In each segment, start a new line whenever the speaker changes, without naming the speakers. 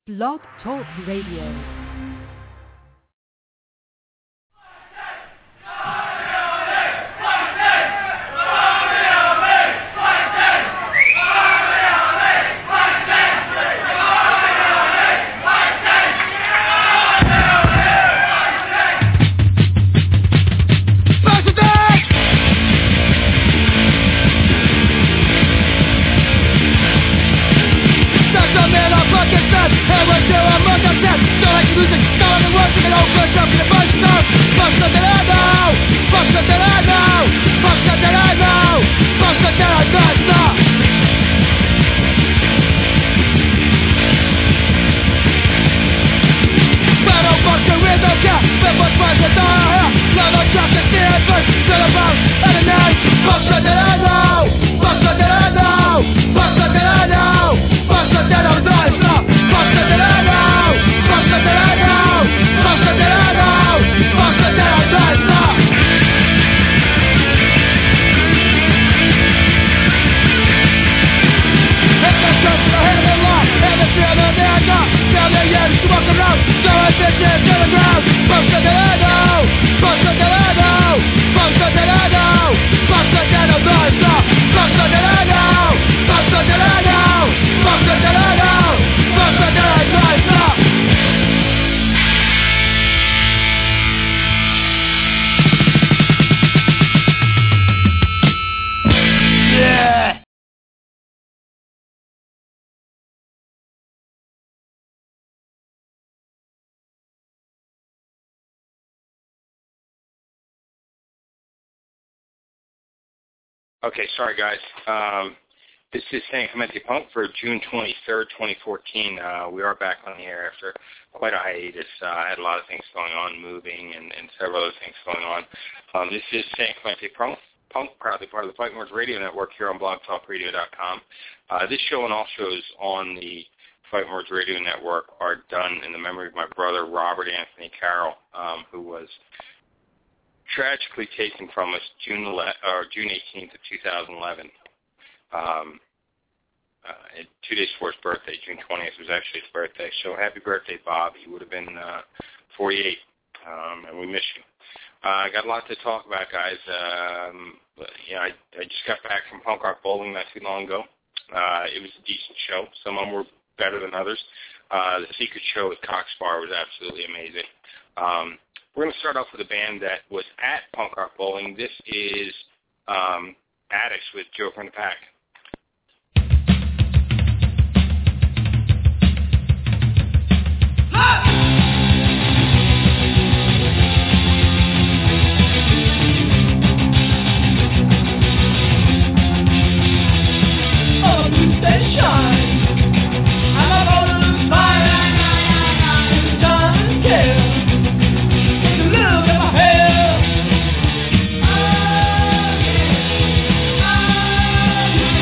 Blog Talk Radio.
Okay, sorry guys. This is San Clemente Punk for June 23rd, 2014. We are back on the air after quite a hiatus. I had a lot of things going on, moving and several other things going on. This is San Clemente Punk, proudly part of the Fighting Words Radio Network here on blogtalkradio.com. This show and all shows on the Fighting Words Radio Network are done in the memory of my brother, Robert Anthony Carroll, who was tragically taken from us June 18th of 2011. 2 days before his birthday, June 20th was actually his birthday. So happy birthday, Bob. He would have been 48, and we miss you. I got a lot to talk about, guys. I just got back from Punk Rock Bowling not too long ago. It was a decent show. Some of them were better than others. The Secret Show with Cox Bar was absolutely amazing. We're going to start off with a band that was at Punk Rock Bowling. This is Addicts with Joker in the Pack.
Oh, yeah.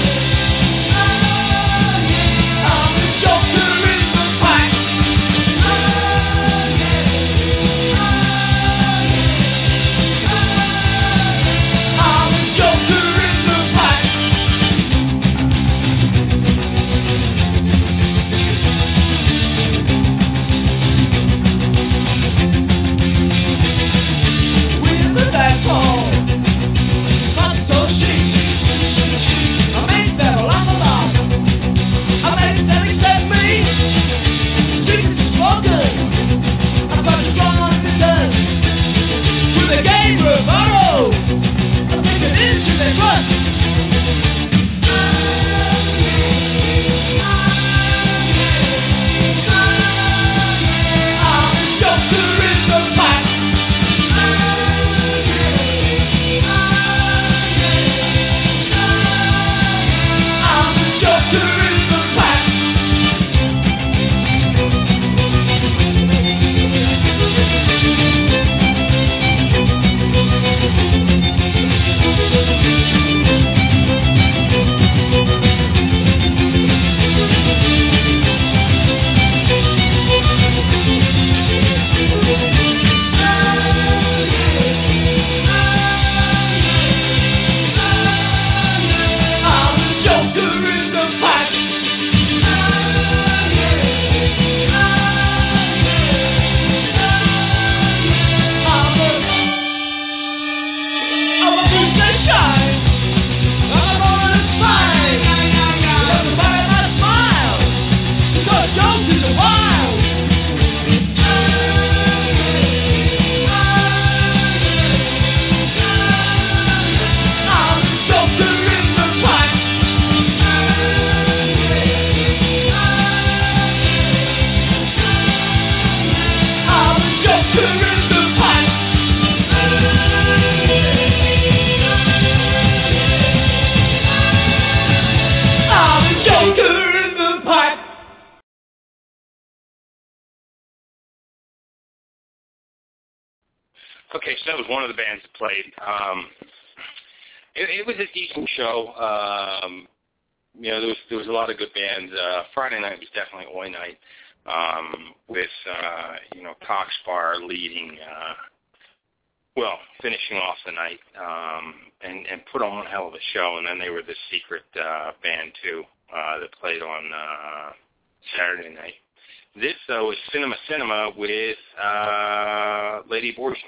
Okay, so that was one of the bands that played. It was a decent show. There was a lot of good bands. Friday night was definitely Oi night, with Coxbar leading, finishing off the night, and put on one hell of a show. And then they were the secret band too that played on Saturday night. This though is Cinema with Lady Abortion.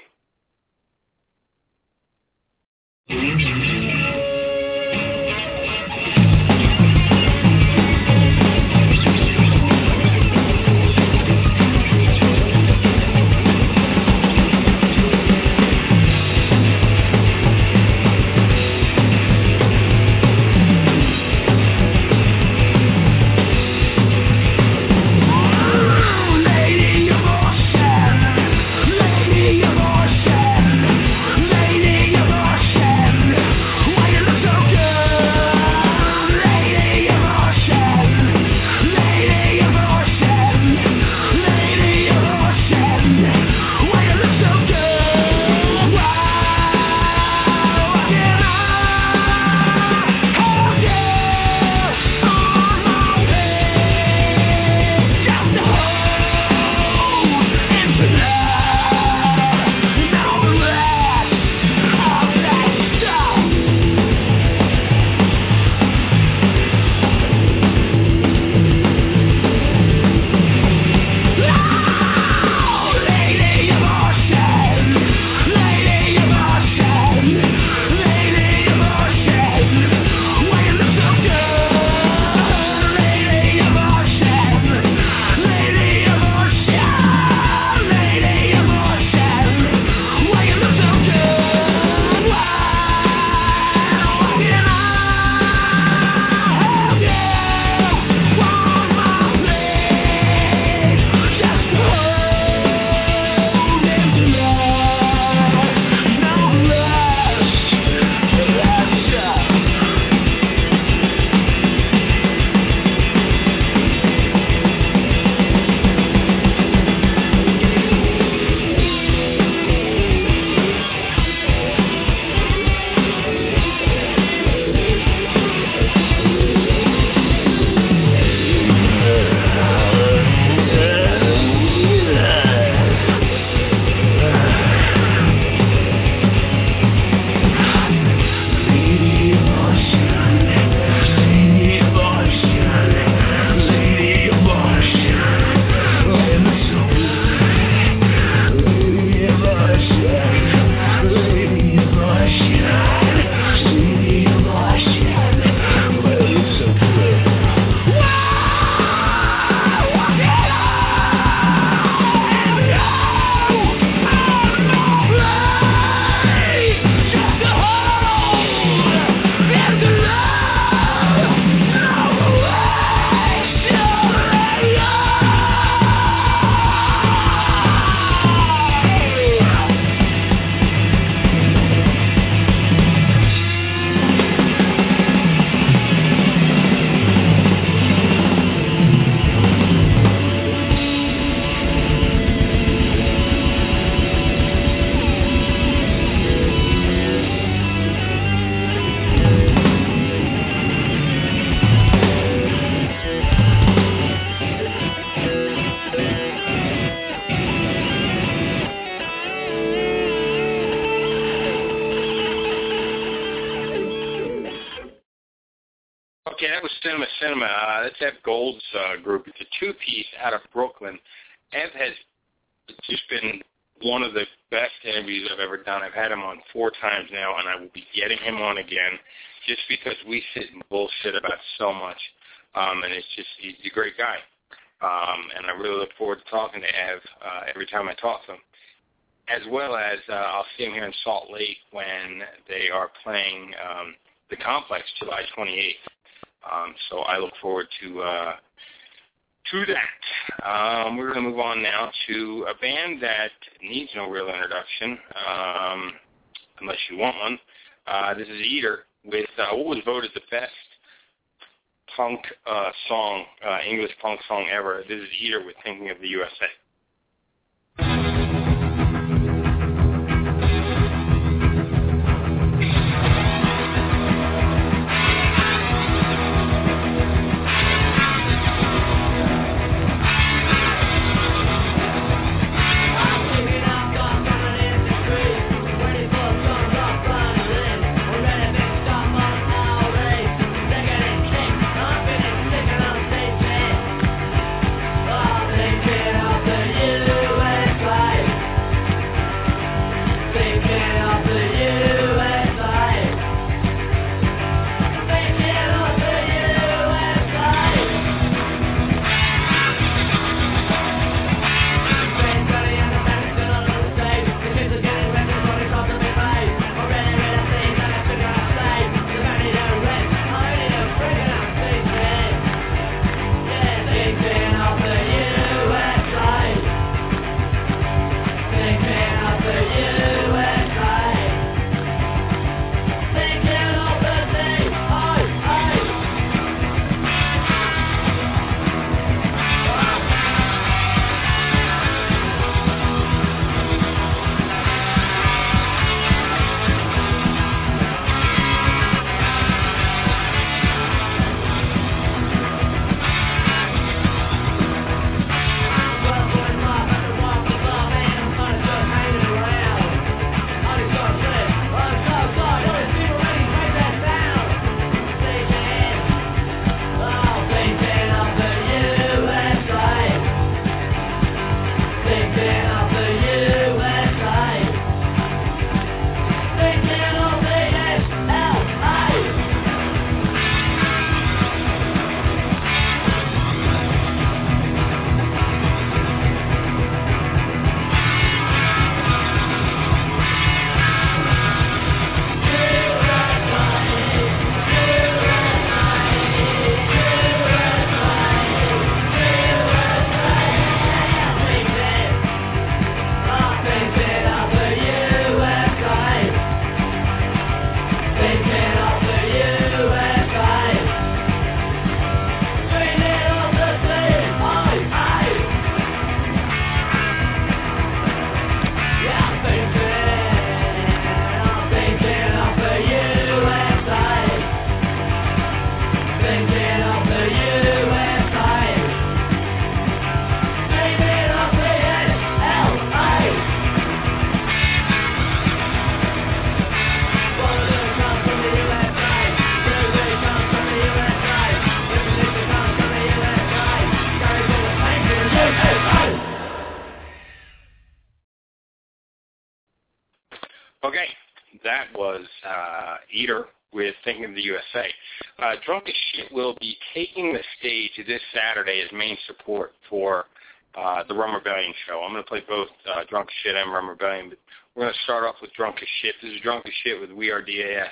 Okay, that was Cinema. That's Ev Gold's group. It's a two-piece out of Brooklyn. Ev has just been one of the best interviews I've ever done. I've had him on 4 times now, and I will be getting him on again just because we sit and bullshit about so much. And it's just, he's a great guy. and I really look forward to talking to Ev every time I talk to him. As well as I'll see him here in Salt Lake when they are playing the Complex July 28th. So I look forward to that. We're going to move on now to a band that needs no real introduction, unless you want one. This is Eater with what was voted the best punk song, English punk song ever. This is Eater with Thinking of the USA. Okay, that was Eater with Thinking of the USA. Drunk as Shit will be taking the stage this Saturday as main support for the Rum Rebellion show. I'm going to play both Drunk as Shit and Rum Rebellion, but we're going to start off with Drunk as Shit. This is Drunk as Shit with We Are DAS.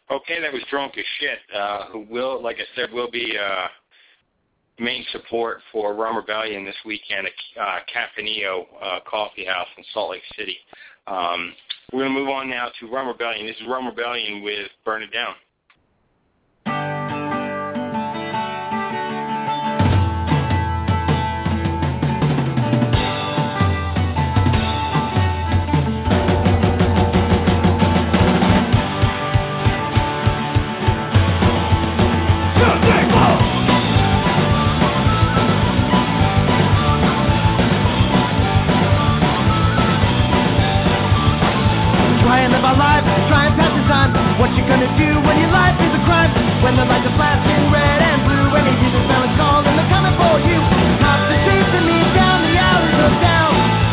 Okay, that was Drunk as Shit, who will, like I said, will be main support for Rum Rebellion this weekend at Cafanillo Coffee House in Salt Lake City. We're going to move on now to Rum Rebellion. This is Rum Rebellion with Burn It Down.
What you gonna do when your life is a crime? When the lights are flashing red and blue, and the music bell is calling, they're coming for you. Cops are chasing me down the alleys of town.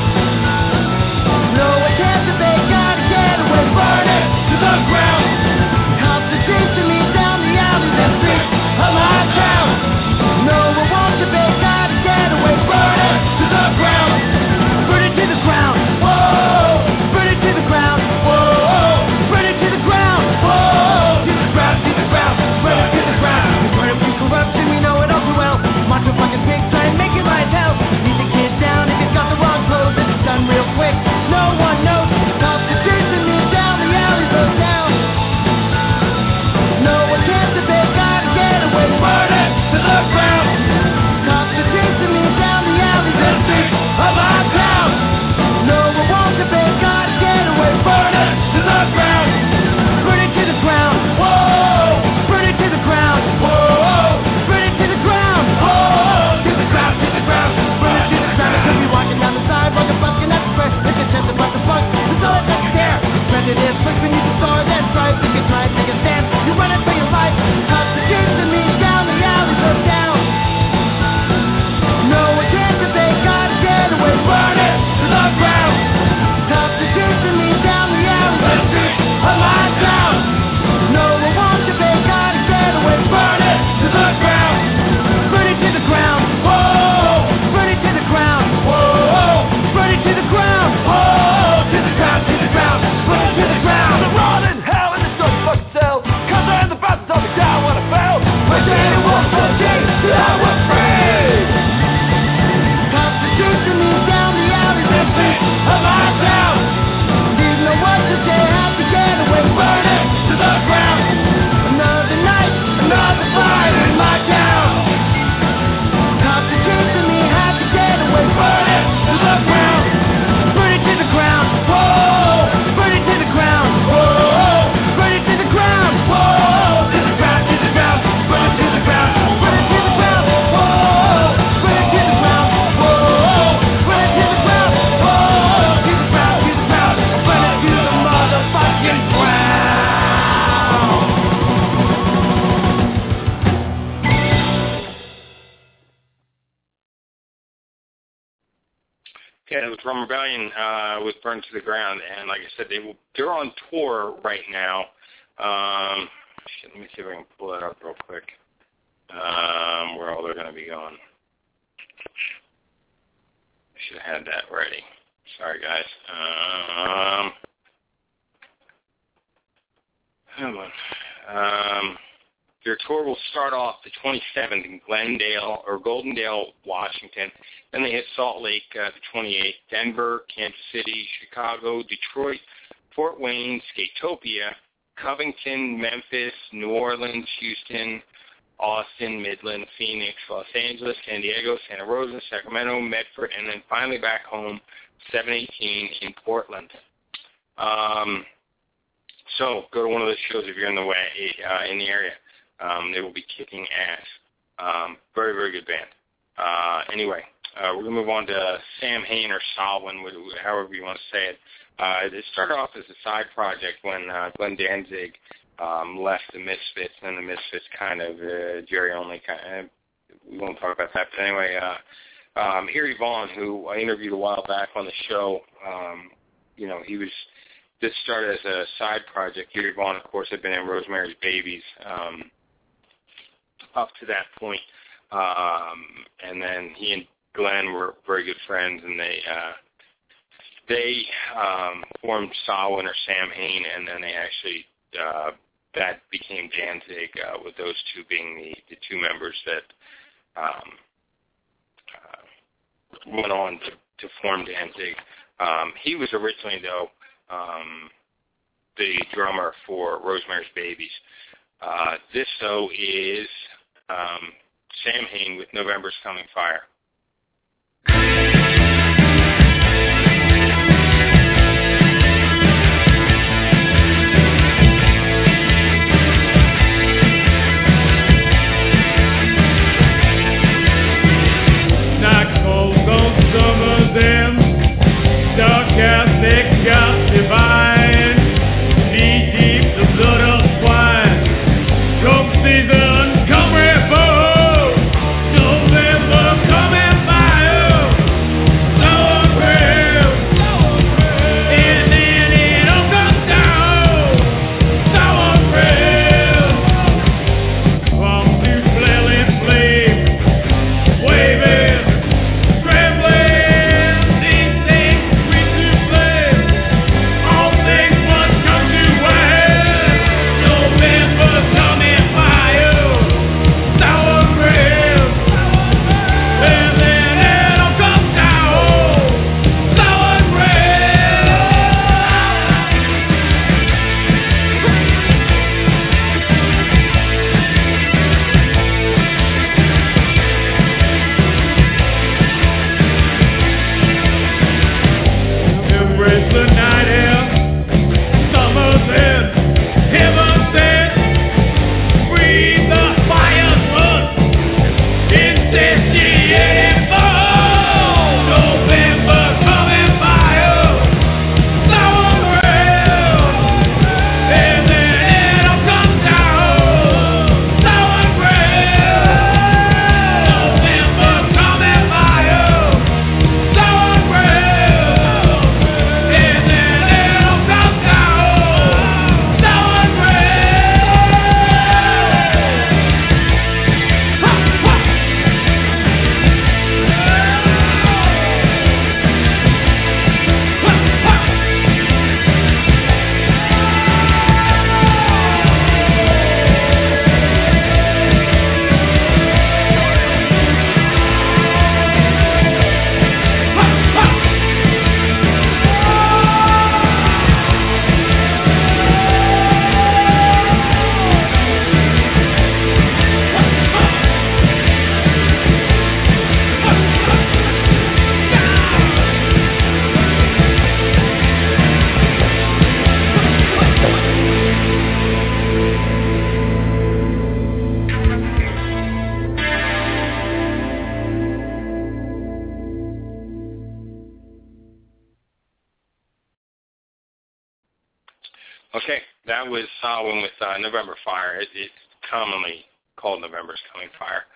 No attempt to they gotta get away, burn it to the ground. Cops are chasing me down the alleys and streets of my town. No one wants to they gotta get away, burn it to the ground. Burn it to the ground, whoa. Burn it to the ground, whoa. Burn it to the ground. Whoa, to the ground, burn it to the ground. We burn it with corruption, we know it all too well. March a fucking pig, try and make it right hell. Leave the kid down if you've got the wrong clothes. This is done real quick, no one knows. Cops are chasing me down the alleys of town. No one cares if they gotta get away. Burn it to the ground. Cops are chasing me down the alleys and streets of our town. No one wants if they gotta get away. Burn it to the ground. Burn it to the ground, whoa! Burn it to the ground, whoa! Burn it to the ground, whoa! To the ground, burn it to the ground. I could be walking down the sidewalk and busting at the press. It's a chance about the fuck, it's all that doesn't care. Prejudice, push beneath the stars and stripes. If you try and take a stand, you run it for your life. Cops are chasing me down the alleys of town. No one cares if they gotta get away. Burn it to the ground. Cops are chasing me down the alleys and streets of my town. No one wants to they gotta get away. Burn it to the ground. Burn it to the ground. Whoa. Burn it to the ground. Whoa. Burn it to the ground. Whoa. To the ground. Burn it to the ground. I'm rolling hell in this dirty fucking cell. Cause I am the bastard of the guy when I fell. When anyone for change, I was free. Cops are chasing me down the alleys and streets of my town. Didn't know what to say, had to get away. Burn it to the ground. Another night, another fight in my town. Cops are chasing me, had to get away. Burn it to the ground. Burn it to the ground, whoa. Burn it to the ground, whoa. Burn it to the ground, whoa. To the ground, burn it to the ground. Burn it to the ground, whoa. Burn it to the ground, whoa. Burn it to the ground, whoa. To the ground, burn it to the motherfucking ground.
Yeah, it was Rum Rebellion with Burn to the Ground, and like I said, they're on tour right now. Let me see if I can pull that up real quick. Where all they're going to be going. I should have had that ready. Sorry, guys. Hold on. Their tour will start off the 27th in Goldendale, Washington. Then they hit Salt Lake the 28th, Denver, Kansas City, Chicago, Detroit, Fort Wayne, Skatopia, Covington, Memphis, New Orleans, Houston, Austin, Midland, Phoenix, Los Angeles, San Diego, Santa Rosa, Sacramento, Medford, and then finally back home, 7/18 in Portland. So go to one of those shows if you're in the area. They will be kicking ass. Very, very good band. Anyway, we're going to move on to Sam Hain or Salwin, however you want to say it. It started off as a side project when Glenn Danzig left the Misfits, and the Misfits kind of, Jerry only kind of, we won't talk about that. But anyway, Eerie Vaughn, who I interviewed a while back on the show, this started as a side project. Eerie Vaughn, of course, had been in Rosemary's Babies up to that point. And then he and Glenn were very good friends, and they formed Salwin or Sam Hain, and then they actually that became Danzig, with those two being the two members that went on to form Danzig. He was originally, though, the drummer for Rosemary's Babies. This, though, is Sam Hain with November's Coming Fire. Okay, that was Samhain with November Fire. It's commonly called November's Coming Fire.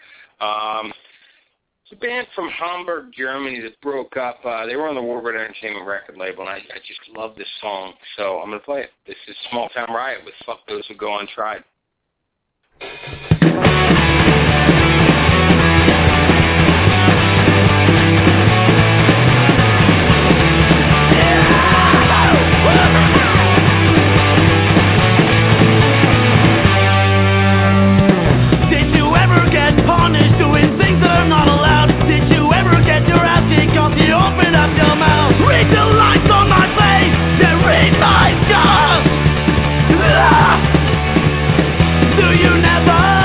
It's a band from Hamburg, Germany that broke up. They were on the Warbird Entertainment record label, and I just love this song, so I'm going to play it. This is Small Town Riot with Fuck Those Who Go Untried.
Open up your mouth, read the lights on my face, then read my scars. Do you never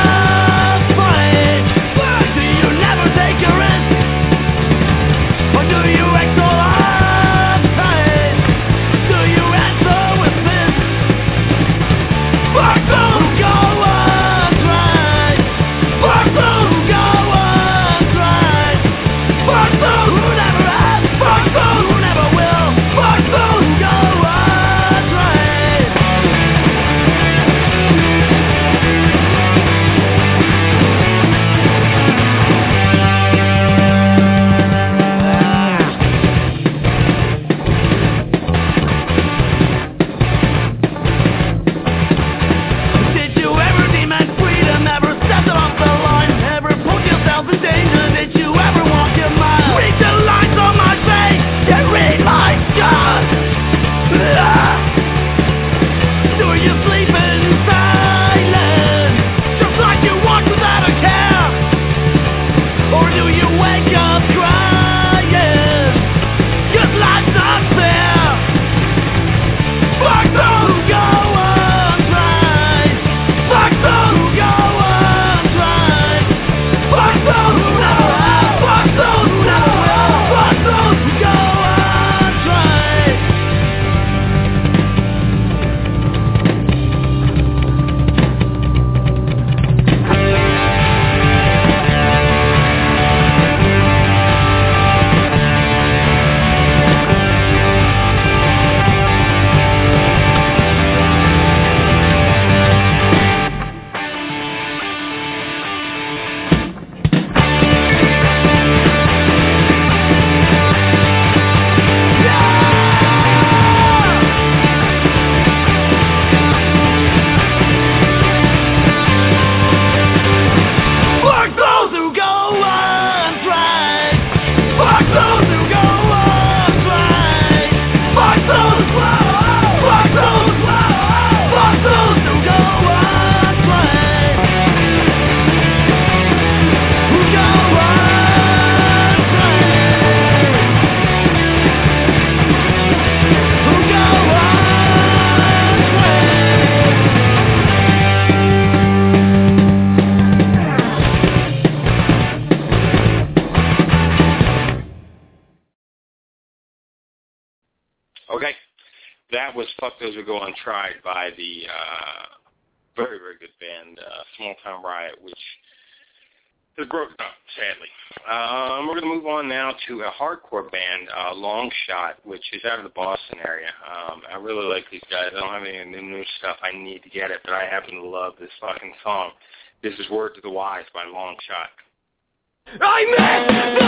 Okay. That was Fuck Those Who Go Untried by the very, very good band, Small Town Riot, which has broken up, sadly. We're going to move on now to a hardcore band, Long Shot, which is out of the Boston area. I really like these guys. I don't have any new stuff. I need to get it, but I happen to love this fucking song. This is Word to the Wise by Long Shot.
I miss the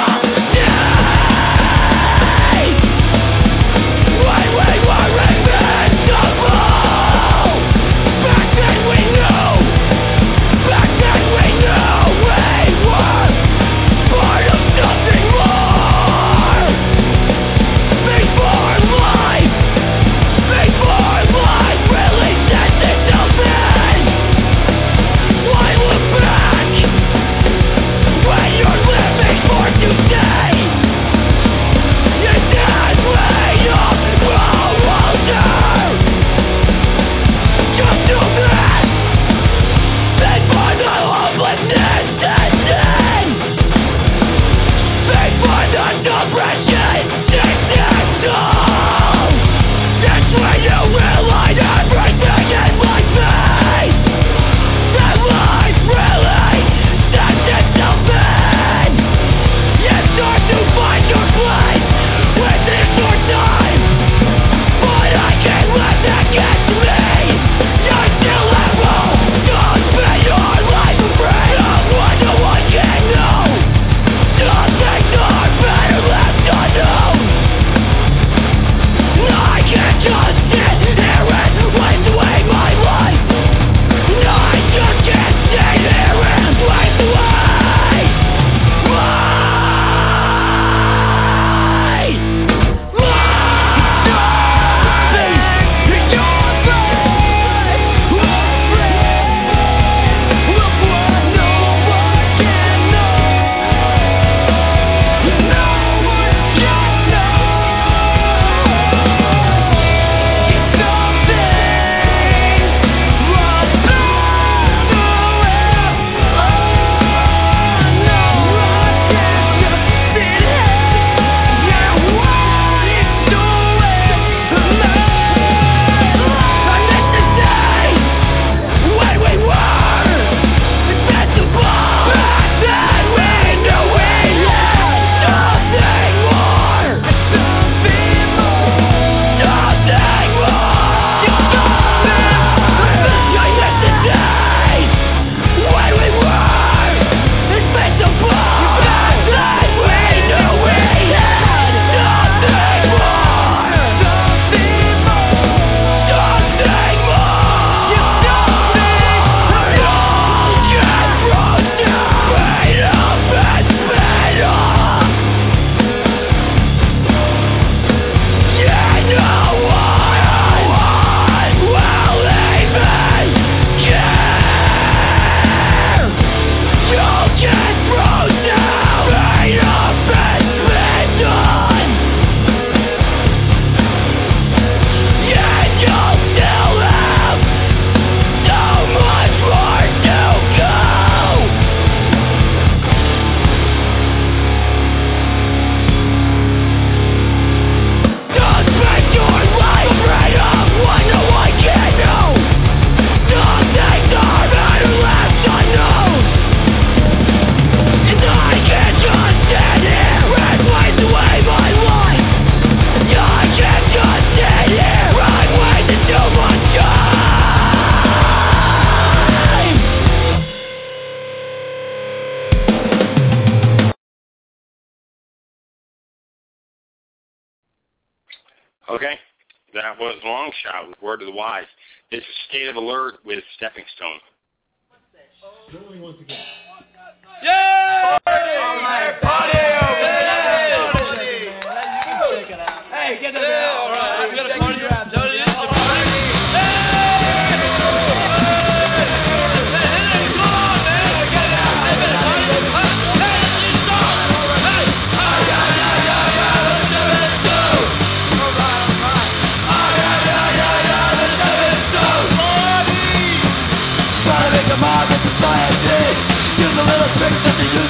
day when we were invincible. Back then we knew we were part of something more. Before life really sets itself in. Why look back when you're living for today? You can't wait up, grow older. Just do that. Think for the hopelessness that's in. Think for the depression that's all. That's when you realize everything is like me. That life really sets itself in. You start to find your place within your time. But I can't let that get to me. You still have hope. Don't spend your life afraid of what no one can know. Some things are better left unknown. I can't just sit here and waste away my life. I just can't sit here and waste away.
Okay, that was Long Shot with Word to the Wise. This is State of Alert with Stepping Stone.
Going once again.
Yeah!
Party!
Hey, get the bell.
All right, I'm gonna party.
Use a little tricks that you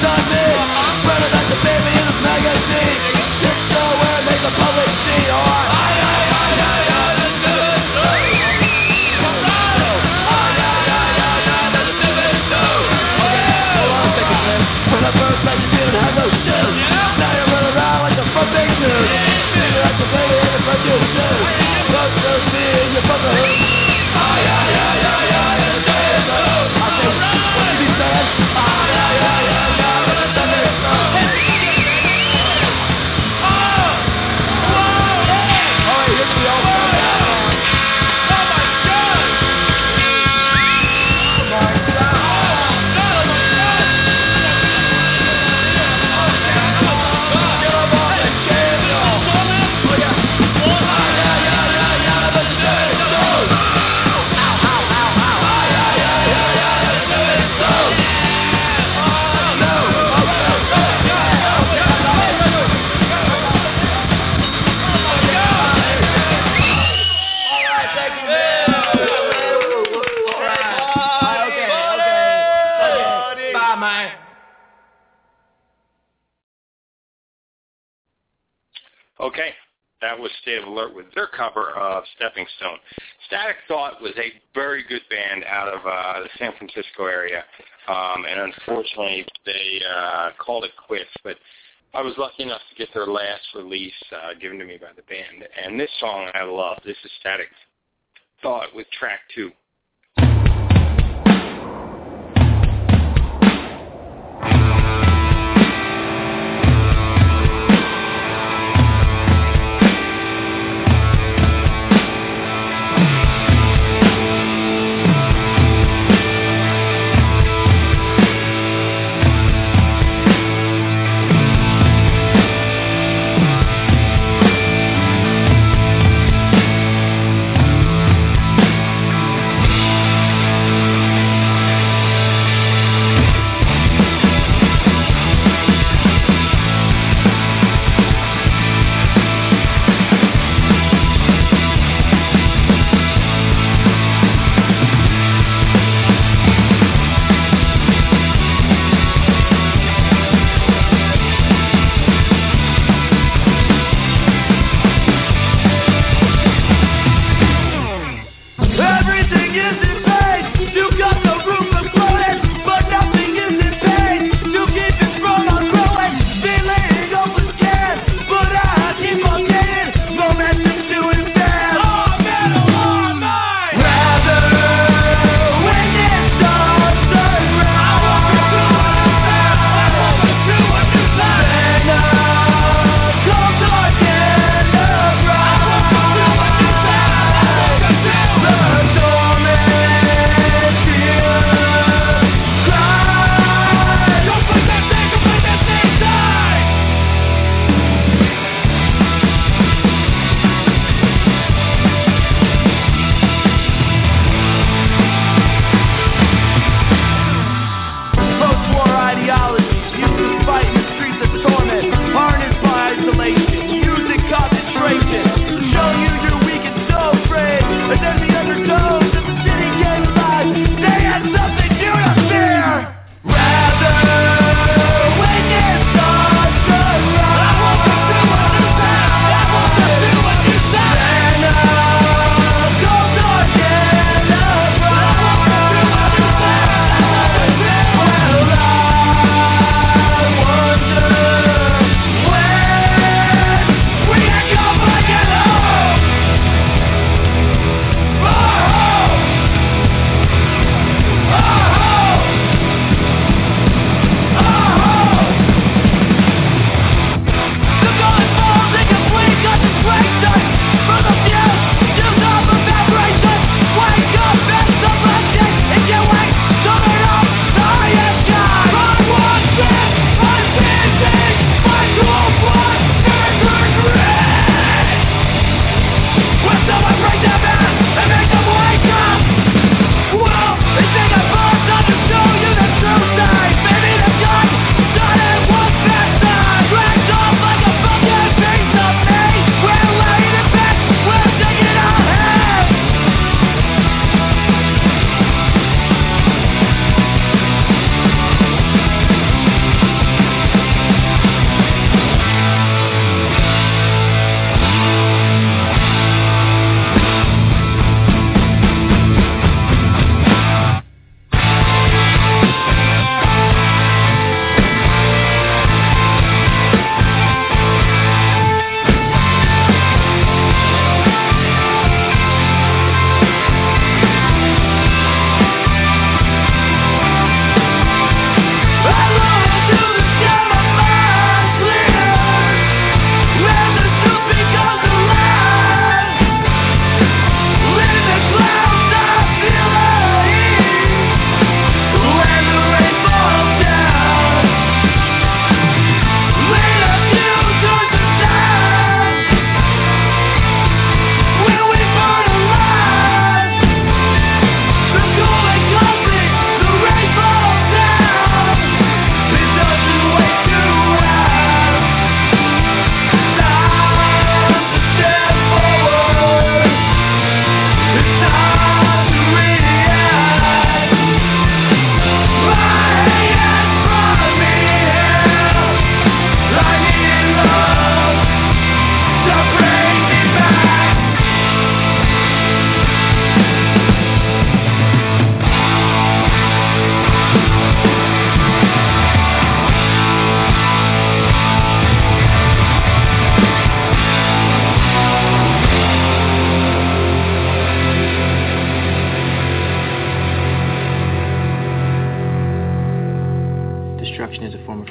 that was State of Alert with their cover of Stepping Stone. Static Thought was a very good band out of the San Francisco area, and unfortunately they called it quits, but I was lucky enough to get their last release given to me by the band, and this song I love. This is Static Thought with track 2.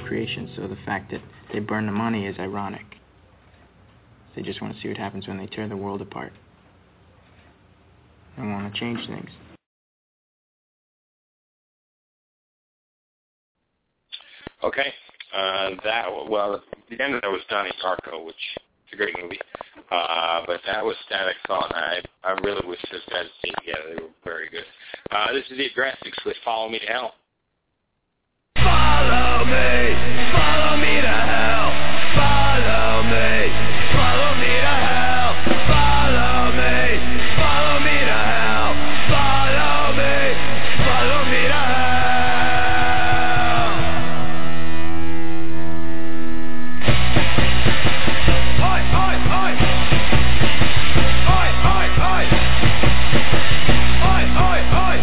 creation, so the fact that they burn the money is ironic. They just want to see what happens when they tear the world apart. They want to change things.
Okay. The end of that was Donnie Darko, which is a great movie. But that was Static Thought, and I really wish those guys stayed together. They were very good. This is the Aggressives with Follow Me to Hell.
Follow me to hell. Follow me to hell. Follow me to hell. Follow me to hell. Oi, oi, oi. Oi, oi, oi. Oi, oi, oi.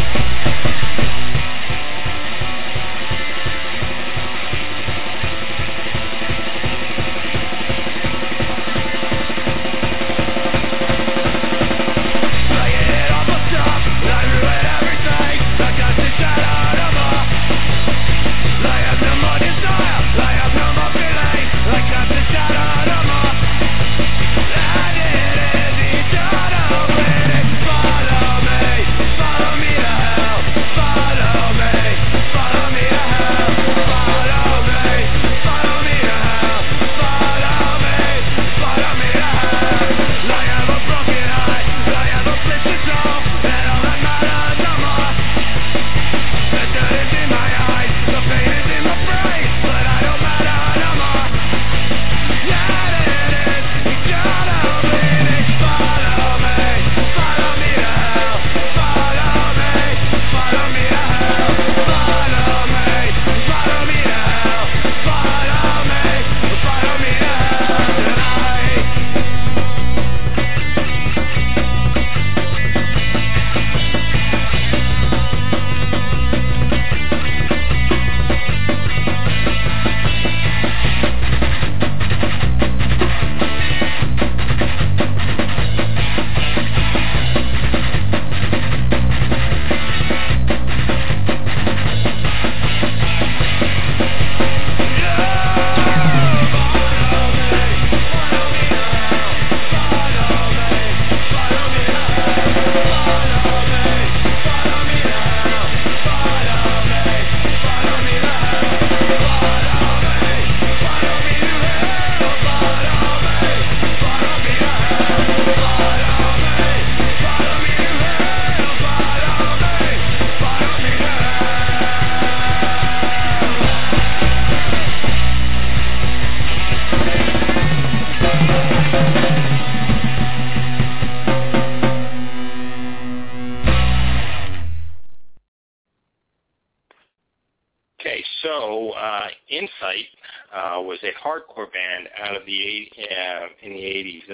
Insight was a hardcore band out of the in the 80s,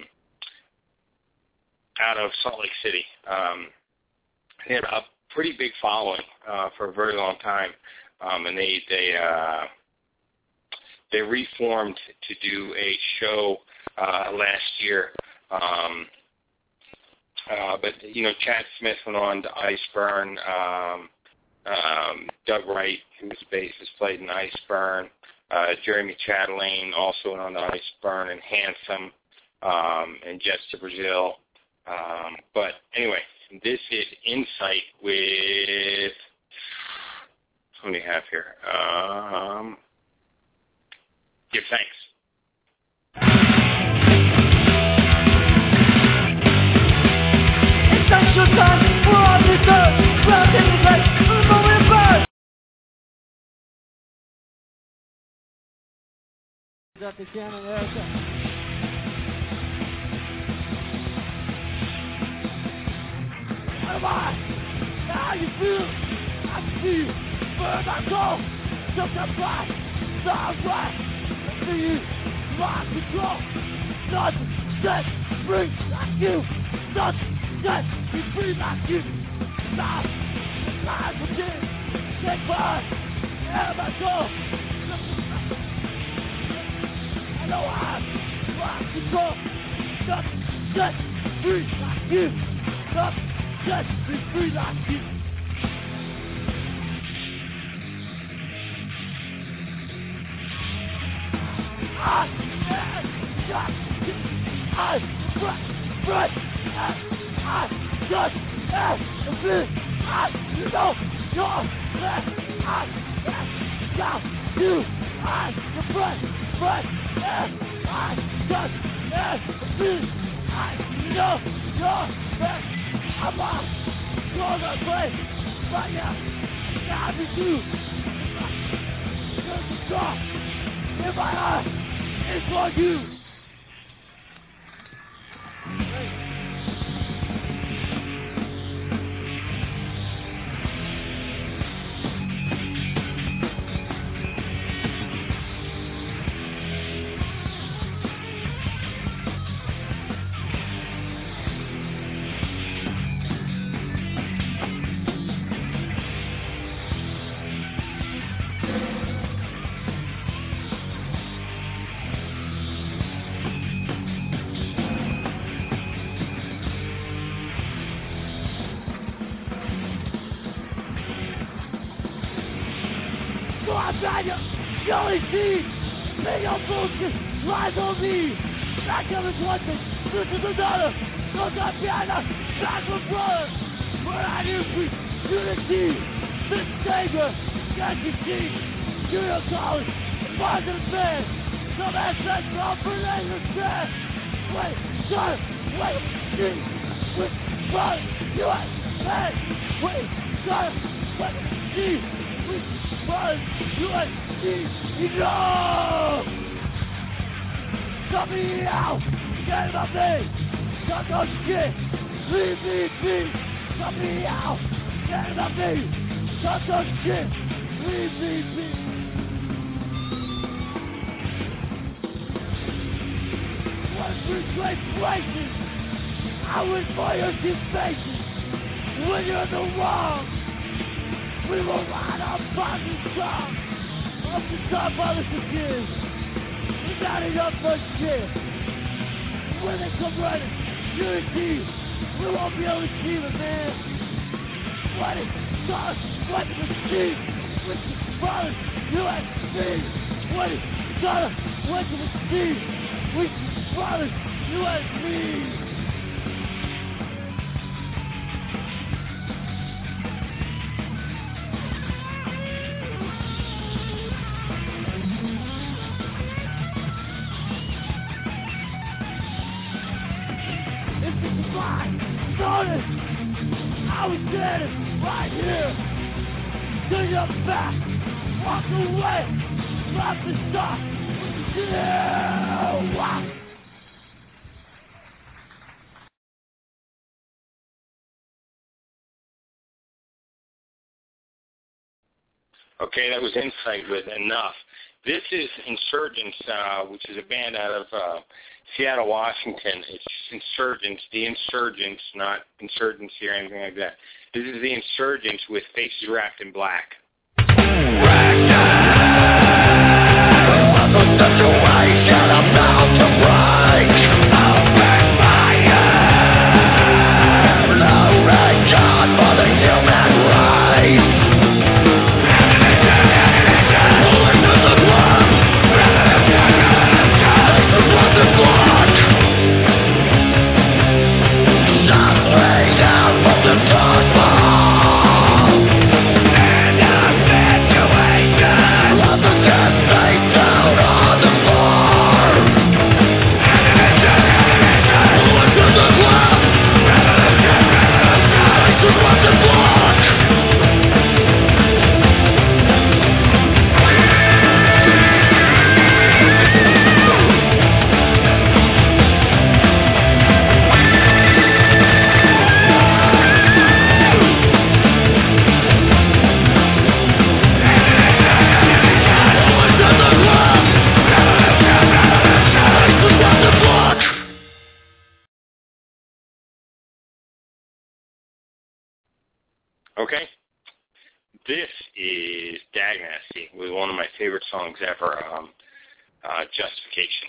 out of Salt Lake City. They had a pretty big following for a very long time, and they reformed to do a show last year. But Chad Smith went on to Iceburn. Doug Wright, who was bassist, played in Iceburn. Jeremy Chatelaine also went on to Iceburn, and Handsome, and Jets to Brazil. But anyway, this is Insight with, what do we have here? Give Thanks.
Essential time for all reserve. Ground in place, no reverse. Dr. Ken and Erica. Am I? How you feel? I see you. Where I go? Just a fly. Sounds right. I see you. Lost control. Nothing set free like you. Nothing set me free like you. Stop. Life again. Take fire. Where I go? I know I'm lost control. Nothing set free like you. Nothing set me free like you.
Okay, that was Insight with Enough. This is Insurgents, which is a band out of Seattle, Washington. It's Insurgents, the Insurgents, not Insurgency or anything like that. This is the Insurgents with Faces Wrapped in Black.
Situation about to break. Open fire. No regard for the human race.
Okay, this is Dag Nasty with one of my favorite songs ever, Justification.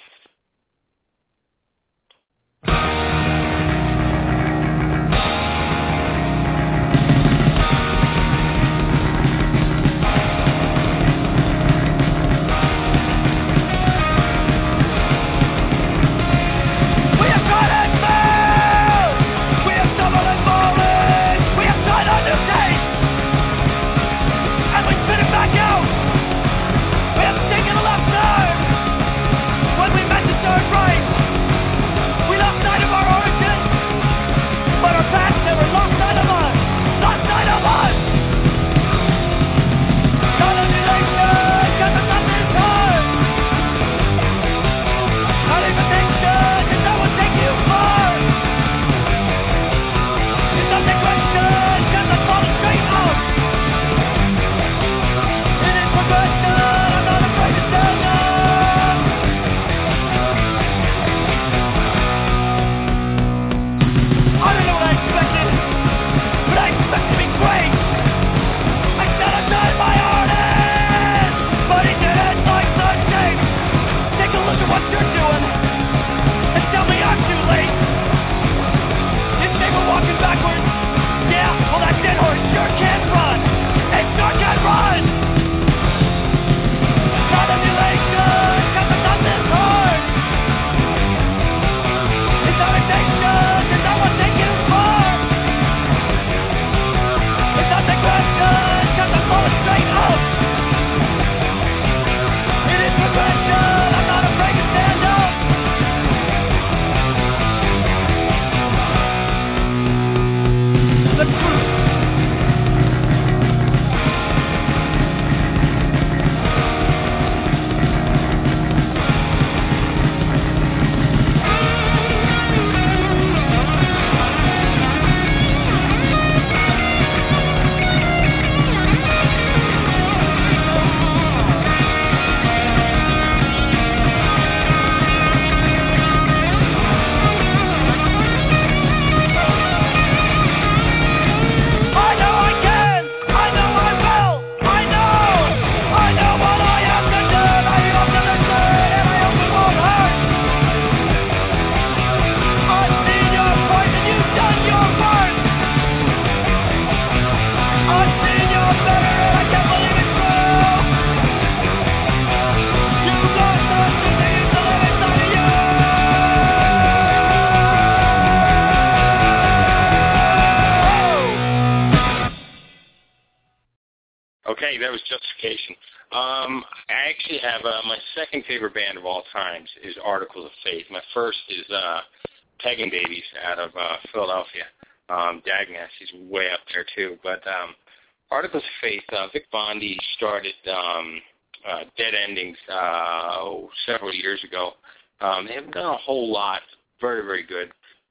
Okay, that was Justification. I actually have my second favorite band of all times is Articles of Faith. My first is Pagan Babies out of Philadelphia. Dagness, he's way up there too. But Articles of Faith, Vic Bondi started Dead Endings several years ago. They haven't done a whole lot. Very, very good.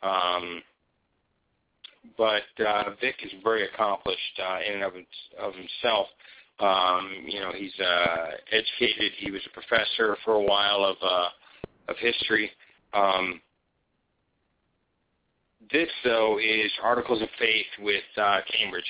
But Vic is very accomplished in and of himself. He's educated. He was a professor for a while of history. This, though, is Articles of Faith with Cambridge.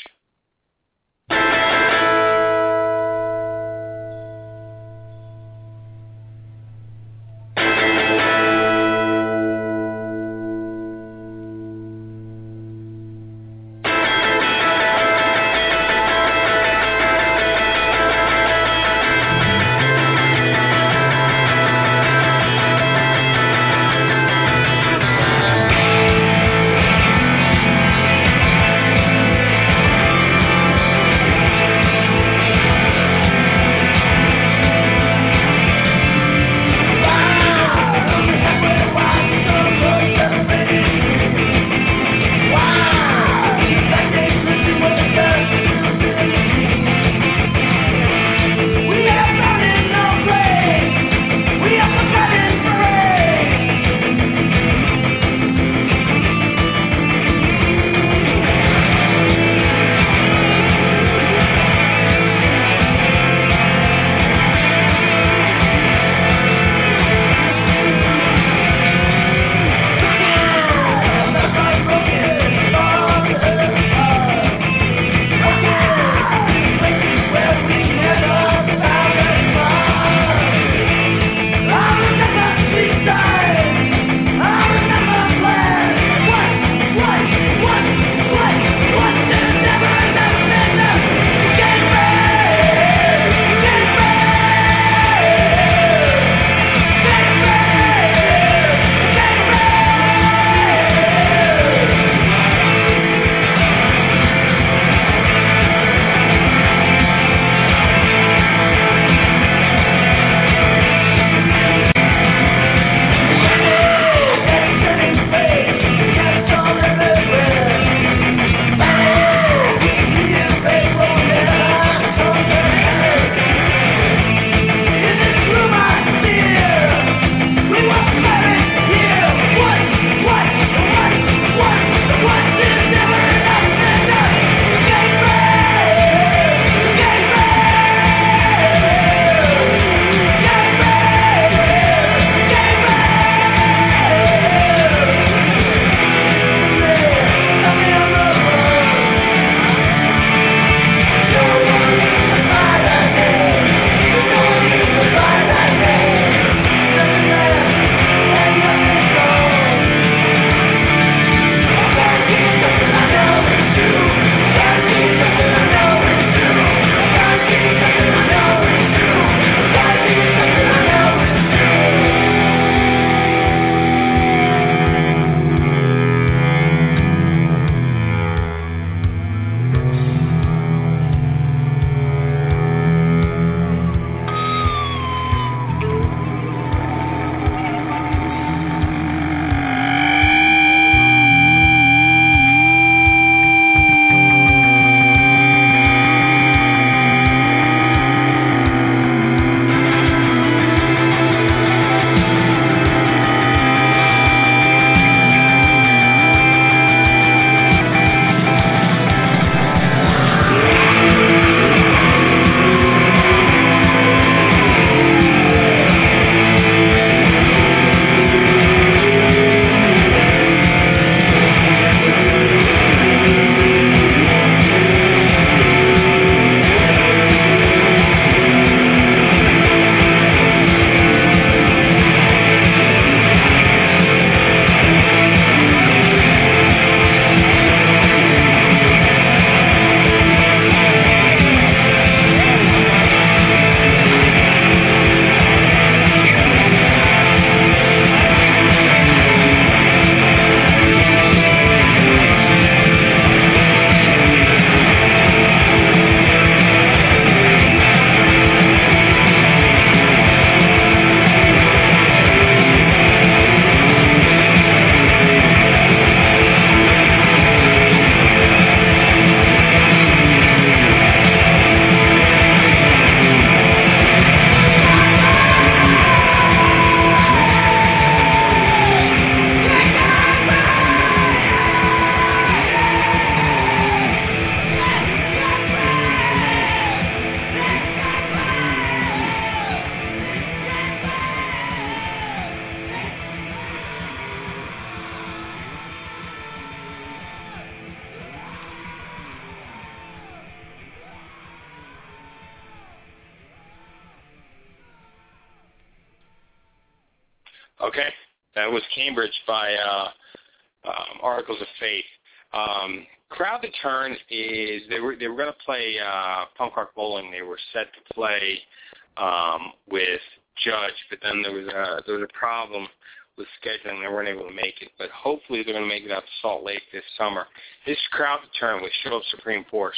Okay, that was Cambridge by Articles of Faith. Crowd That Turns is they were going to play Punk Rock Bowling. They were set to play with Judge, but then there was a problem with scheduling. They weren't able to make it, but hopefully they're going to make it out to Salt Lake this summer. This is Crowd That Turns with Show of Supreme Force.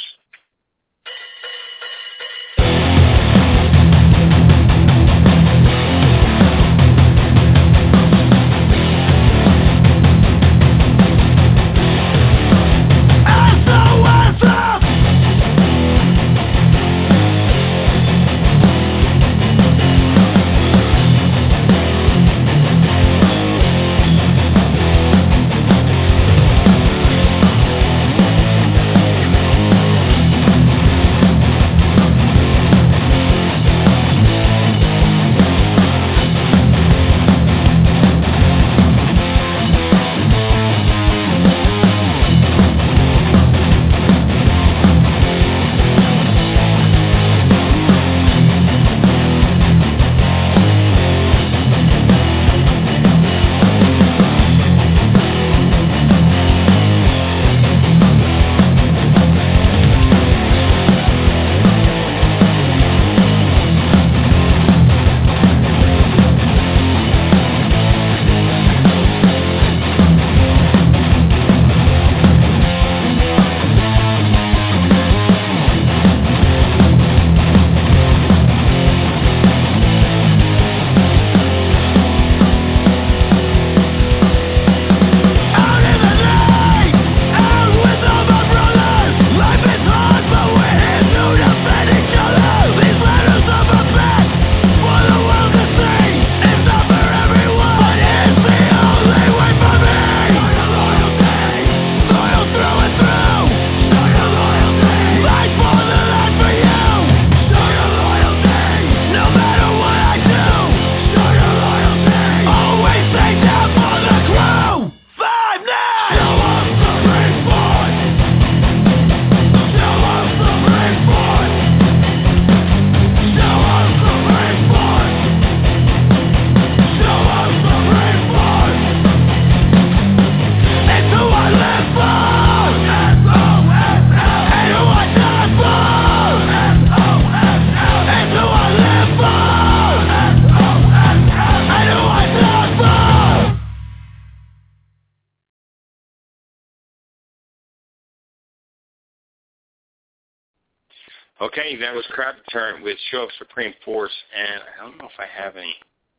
Okay, that was Crowd That Turns with Show of Supreme Force, and I don't know if I have any.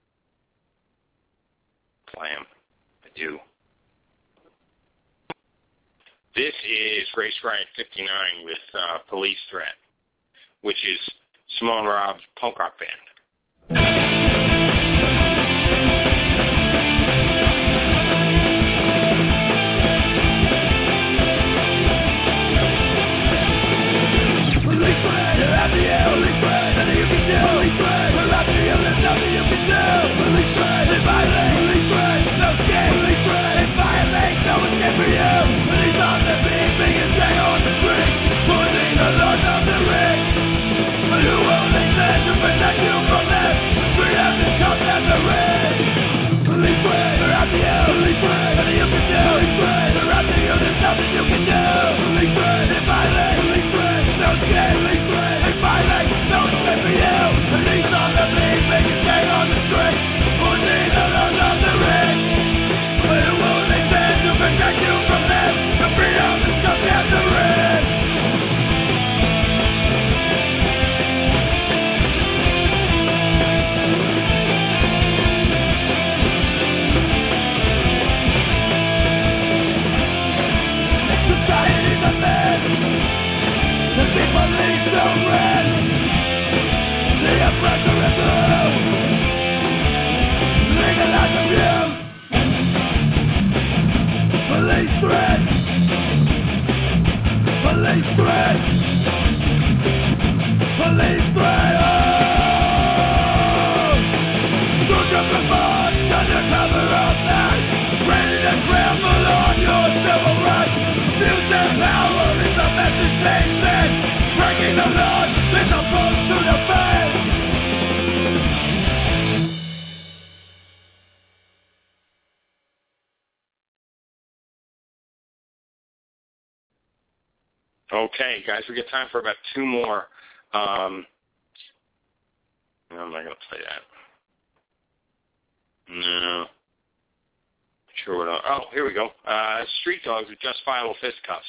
Clam. I do. This is Race Riot 59 with Police Threat, which is Simone Rob's punk rock band. Okay, guys, we got time for about two more. No, I'm not going to play that. No. Sure what else. Oh, here we go. Street Dogs with Justifiable Fisticuffs.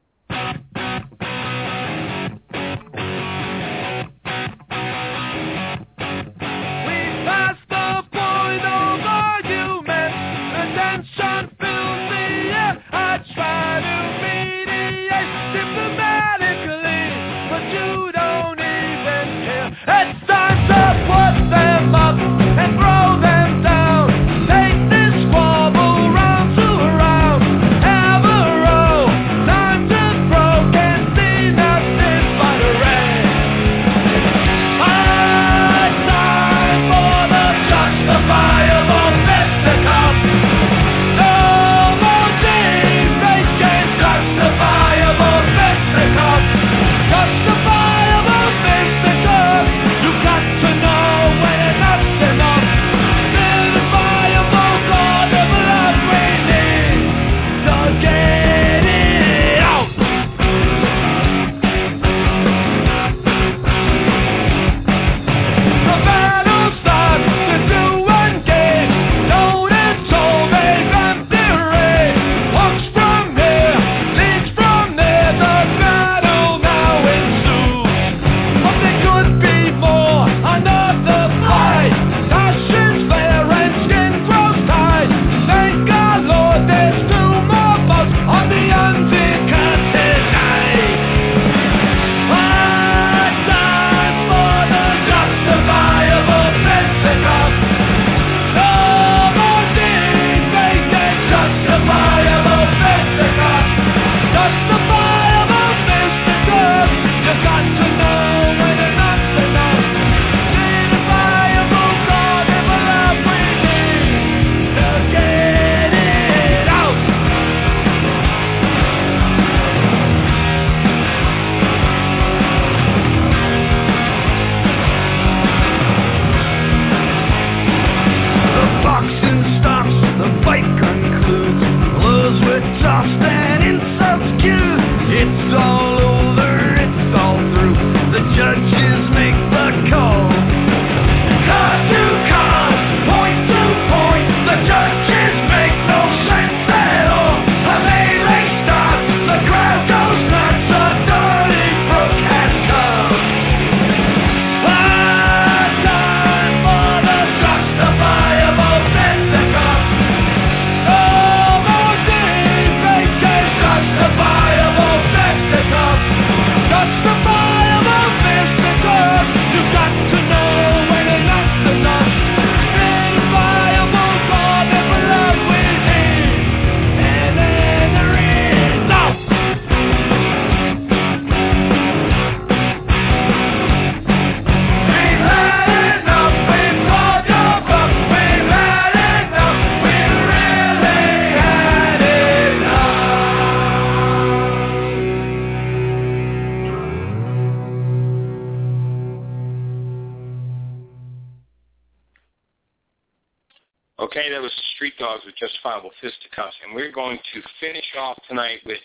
Okay, that was Street Dogs with Justifiable Fisticuffs, and we're going to finish off tonight with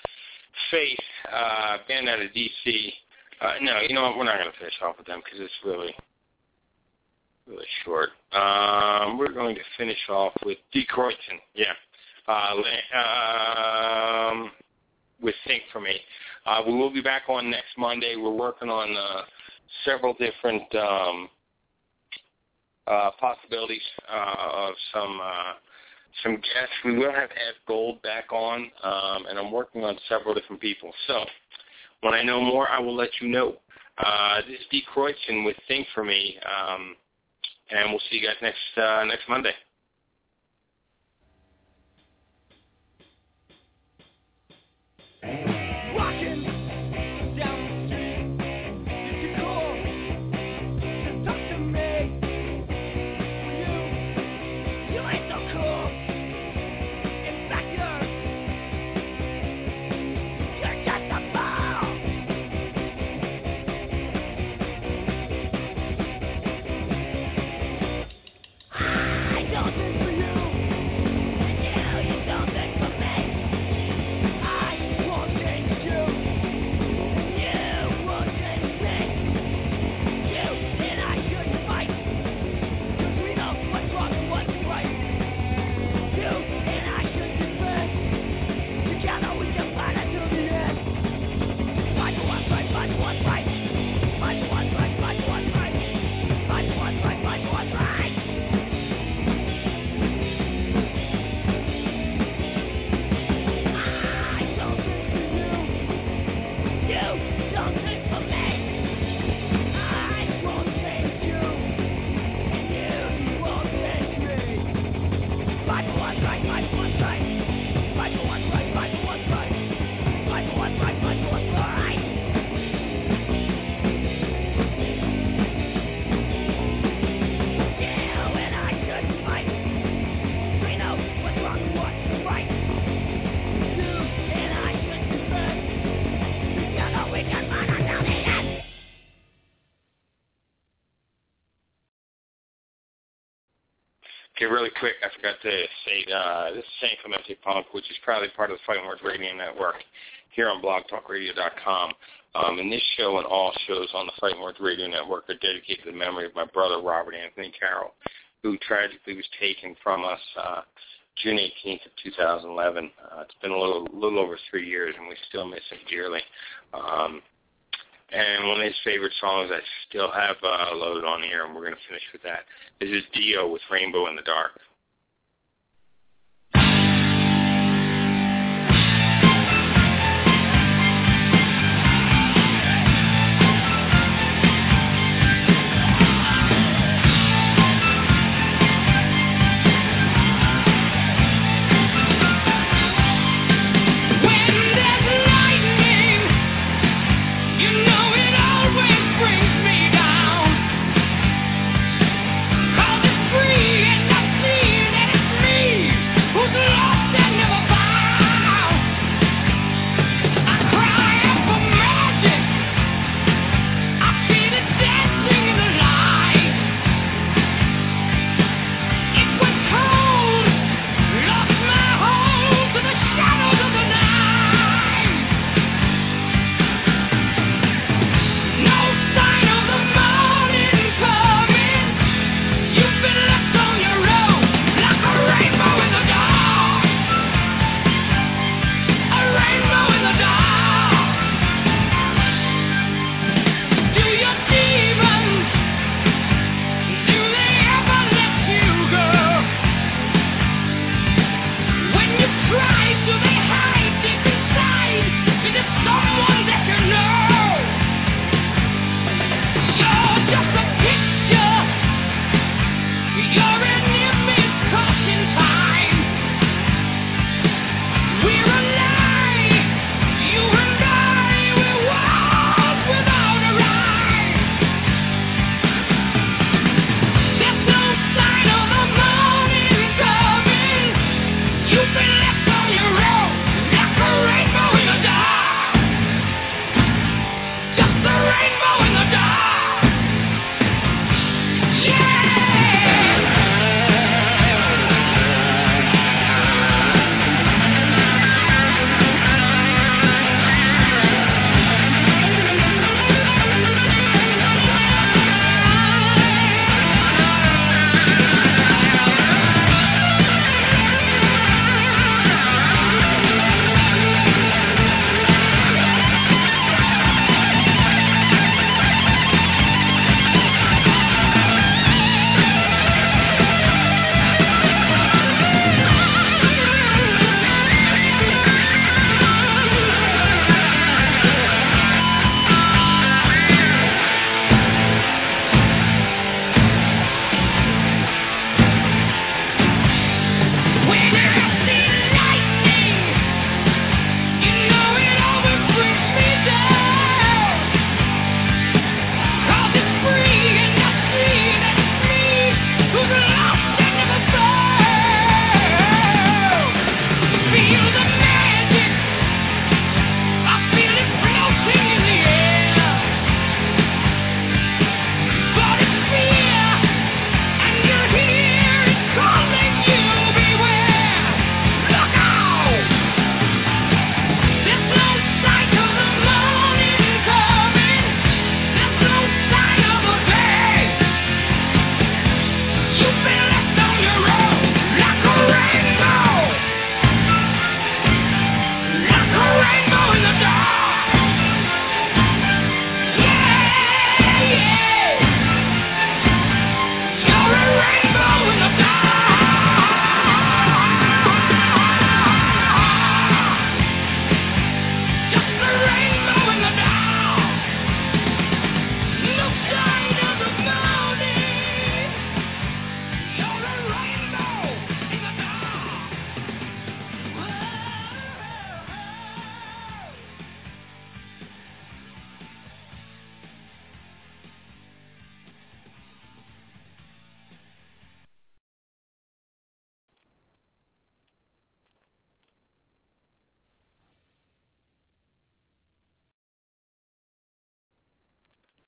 Faith, band out of D.C. No, you know what? We're not going to finish off with them because it's really short. We're going to finish off with D. Croydon, with Think For Me. We will be back on next Monday. We're working on several different possibilities of some guests. We will have Ed Gold back on, and I'm working on several different people. So when I know more, I will let you know. This is D. Croydon with Think For Me, and we'll see you guys next Monday.
I don't
Okay, really quick, I forgot to say, this is San Clemente Punk, which is proudly part of the Fighting Words Radio Network here on blogtalkradio.com. And this show and all shows on the Fighting Words Radio Network are dedicated to the memory of my brother, Robert Anthony Carroll, who tragically was taken from us June 18th of 2011. It's been a little over 3 years, and we still miss him dearly. And one of his favorite songs I still have loaded on here, and we're going to finish with that. This is Dio with Rainbow in the Dark.
When there's